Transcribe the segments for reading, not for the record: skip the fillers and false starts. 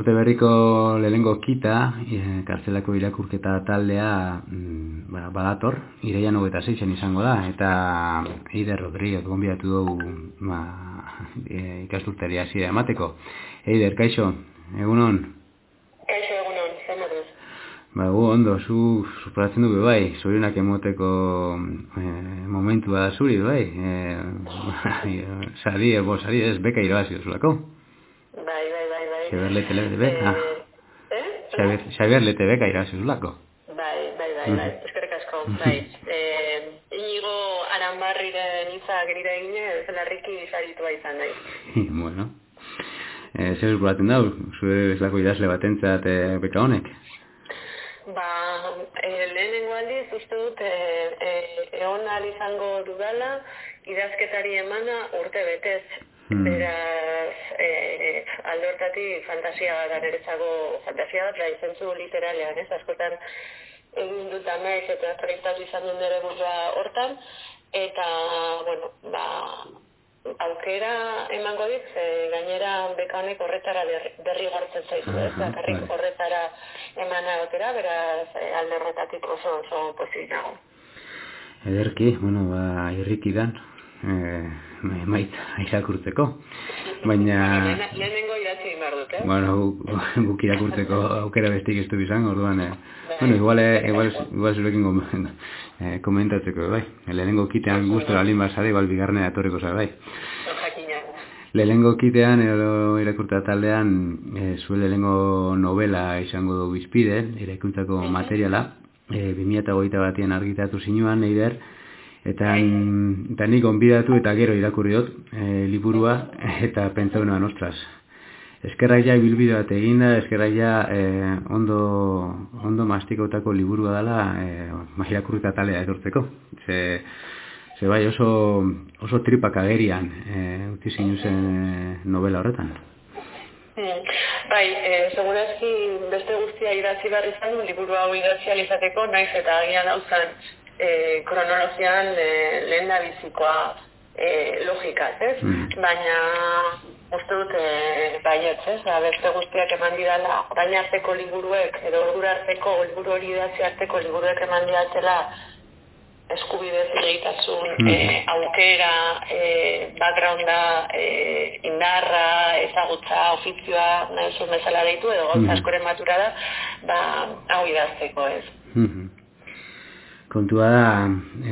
urte berriko lehenengo kita, kartzelako irakurketa taldea badator, iraian 26 izango da, eta Eider Rodríguez gonbidatu dugu ikasturteari hasiera emateko. Eider, kaixo, egunon? Kaixo, egunon, zer moduz? Ondo, zu supratzen du bai, zorionak emoteko momentua da zuri bai, sari ez beka irabazi duzulako. Bai. Xabier Letebe beka. Xabier Letebe beka irabazi duzulako. Bai, eskerrik asko, bai. Inigo Aranbarriren hitza gerira eginez, larriki saritua izan nahi. Bueno, zer zuratzen dau, zure bezalako idazle batentzat beka honek? Lehenengo aldiz uste dut egon ahal izango dudala idazketari emana urte betez. Beraz, alde hortatik fantasia bat aneretzako, fantasia bat zentzu literalean, ez? Askotan egin dut amaiz eta proiektatu izan duen nire burua hortan, eta, bueno, aukera emango dit, gainera beka honek horretara derrigortzen zaizu, ez? Bakarrik horretara emana aukera, beraz, alde horretatik oso pozik nago. Ederki, irriki dan, emaitza irakurtzeko, baina... Lehenengo idatzi behar dut, eh? Guk irakurtzeko aukera bestik ez du bizan, orduan, igual zurekin komentatzeko, bai. Lehenengo kitean gustora alin basare, igual bigarnea etorriko zara, bai. Lehenengo kitean, edo irakurta taldean, zure lehenengo novela izango du bizpide, irakuntzako materiala, 2021 batean argitatu zinuan, Eider, eta nik gonbidatu eta gero irakurri dut liburua eta pentsa honean, ostras. Eskerrak ja bilbide bat eginda, eskerrak ja ondo mastikotako liburua dela irakurrita talea etortzeko. Ze bai oso tripak agerian utzi zinuzen novela horretan. Bai, segurazki beste guztia idatzi behar izan du, liburu hau idatzi alizateko, naiz eta agian hauzan kronologian lehen da bizikoa logikaz, ez? Baina uste dut baietz, ez? Beste guztiak eman didala, orain arteko liburuek, edo ordura arteko, liburu hori idatzi arteko liburuek eman didatela eskubidez ireitasun, aukera, backgrounda, indarra, ezagutza, ofizioa, nahi zuen bezala deitu, edo gauza askoren matura da, hau idazteko, ez? Kontua da,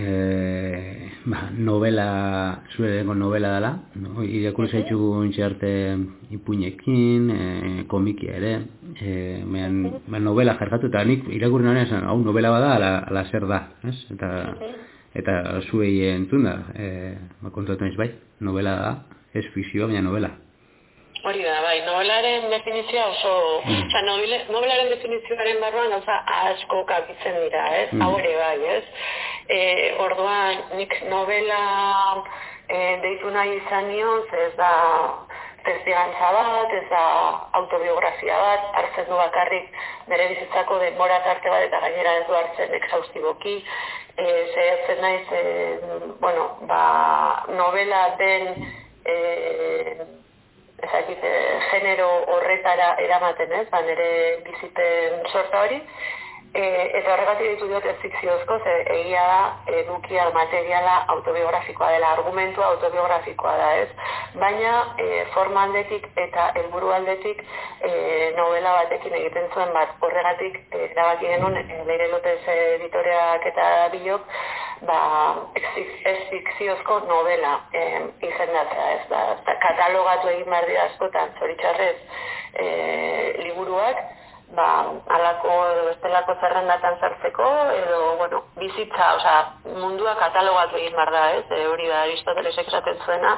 zure dengo novela dela, irakurri zaitugu intxarte ipuinekin, komikia ere, novela jarkatu, eta nik irakurri nagoen esan, hau novela bada, ala zer da, ez? Eta zuei entzun da, kontatu naiz bai, novela da, ez fikzioa, baina novela. Hori da, bai, novelaren definizioa novelaren definizioaren barruan gauza asko kapitzen dira, ez? Haure bai, ez? Orduan, nik novela deitu nahi izan nion, ez da testigantza bat, ez da autobiografia bat, hartzen du bakarrik bere bizitzako denbora tarte bat eta gainera ez du hartzen exhaustiboki, zehatzen naiz, novela den genero horretara eramaten, ez, nire bizipen sorta hori, eta horregatik ditu dut ez fikziozko, egia da edukia materiala autobiografikoa dela, argumentua autobiografikoa da, ez, baina forma aldetik eta helburu aldetik novela batekin egiten zuen bat, horregatik erabaki genuen Leire López editoreak eta bilok, ez fikziozko novela izendatzea, ez da, katalogatu egin behar dira askotan, zoritxarrez liburuak, alako edo bestelako zerrendatan sartzeko, edo, bizitza, mundua katalogatu egin behar da, ez, hori da Aristotelesek esaten zuena,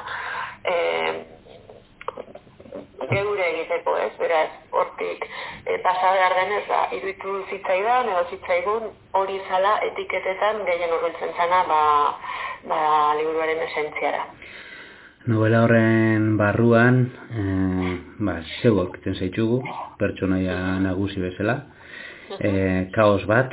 geure egiteko, ez, beraz, hortik pasa behar denez, iruditu zitzaidan, edo zitzaigun hori zala etiketetan gehien urbiltzen zana, liburuaren esentziara. Novela horren barruan, zeuak iten zaitugu, pertsonaia nagusi bezala, kaos bat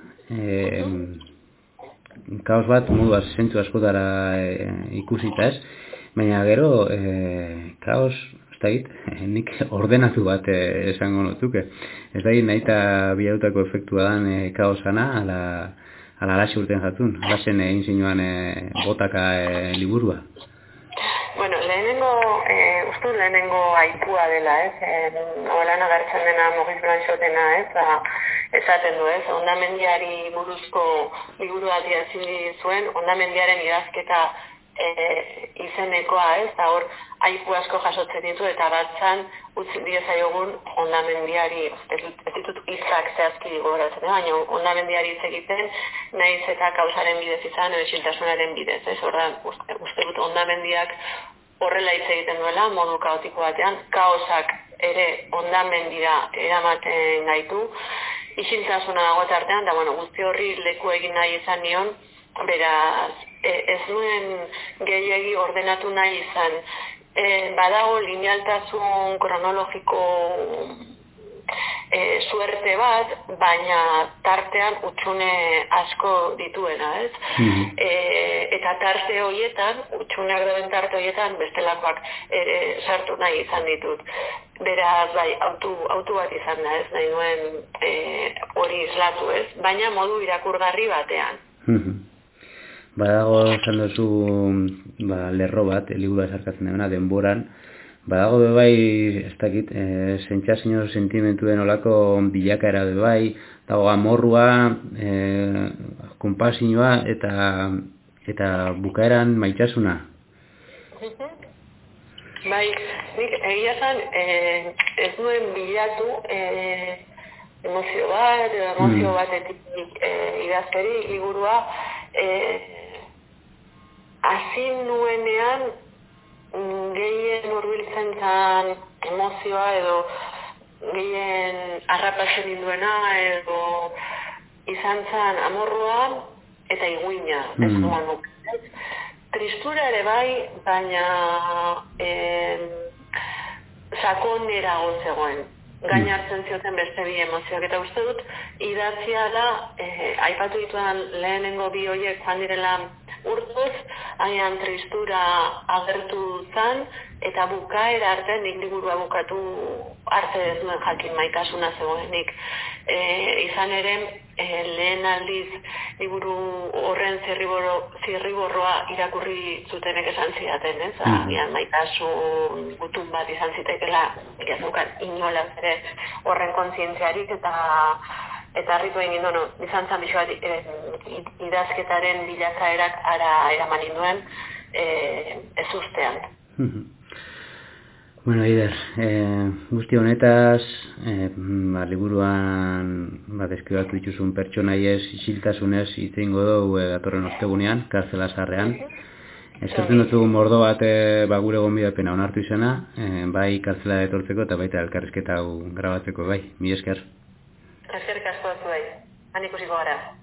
modu zentzu askotara ikusita ez, baina gero, kaos, dakit, nik ordenatu bat esango notuke. Ez dakit nahi eta bilautako efektua dan kaosana, ala laxe urten jatun, lasen egin zinuan botaka liburua. Bueno, lehenengo aipua dela, novelan agertzen dena Maurice Blanchotena, esaten du, hondamendiari buruzko liburu bat idatzi zuen, hondamendiaren idazketa izenekoa, eta hor aipu asko jasotzen ditu, eta batzan utzi diezaiogun hondamendiari, ez ditut hitzak zehazki gogoratzen, baina hondamendiari hitz egiten, nahiz eta kausaren bidez izan, edo isiltasunaren bidez, ordan uste dut hondamendiak horrela hitz egiten duela, modu kaotiko batean, kaosak ere hondamendira eramaten gaitu, isiltasuna dago tartean, da guzti horri leku egin nahi izan nion, beraz, ez nuen gehiegi ordenatu nahi izan. Badago linealtasun kronologiko suerte bat, baina tartean utxune asko dituena, ez? Eta tarte horietan, utxuneak dauden tarte horietan, bestelakoak sartu nahi izan ditut. Beraz, bai, autu bat izan da, ez? Nahi nuen hori islatu, ez? Baina modu irakurgarri batean. Badago esan duzu lerro bat, liburua esarkatzen dena, denboran. Badago bebai, ez dakit, sentsazio sentimentuen olako bilakaera bebai, dago amorrua, konpasioa eta bukaeran maitasuna. Bai, nik egia zan, ez duen bilatu emozio batetik idazkeri liburua, hazin nuenean gehien hurbiltzen zan emozioa edo gehien harrapatzen induena edo izan zan amorrua eta iguina. Tristura ere bai, baina sakonera zegoen. Gain hartzen zioten beste bi emozioak. Eta uste dut, idatzia da, aipatu dituan lehenengo bi horiek joan direla urtuz, haian tristura agertu zan, eta bukaera arte, nik liburua bukatu arte ez duen jakin maitasuna zegoenik. Izan ere, lehen aldiz liburu horren zirriborroa irakurri zutenek esan zidaten, ez? Agian maitasun gutun bat izan zitekela, jazukan inolaz ere horren kontzientziarik eta harritu egin ginduen, izan zan biso bat idazketaren bilakaerak ara eraman induen ez ustean. Bueno, Eider, guzti honetaz, liburuan deskribatu dituzun pertsonaiez, isiltasunez hitz egingo dugu datorren ostegunean, Kartzela Zaharrean. Eskertzen dut mordo bat gure gonbidapena onartu izena, bai kartzela etortzeko eta baita elkarrizketa hau grabatzeko, bai, mila esker. Eskerrik asko bai, han ikusiko gara.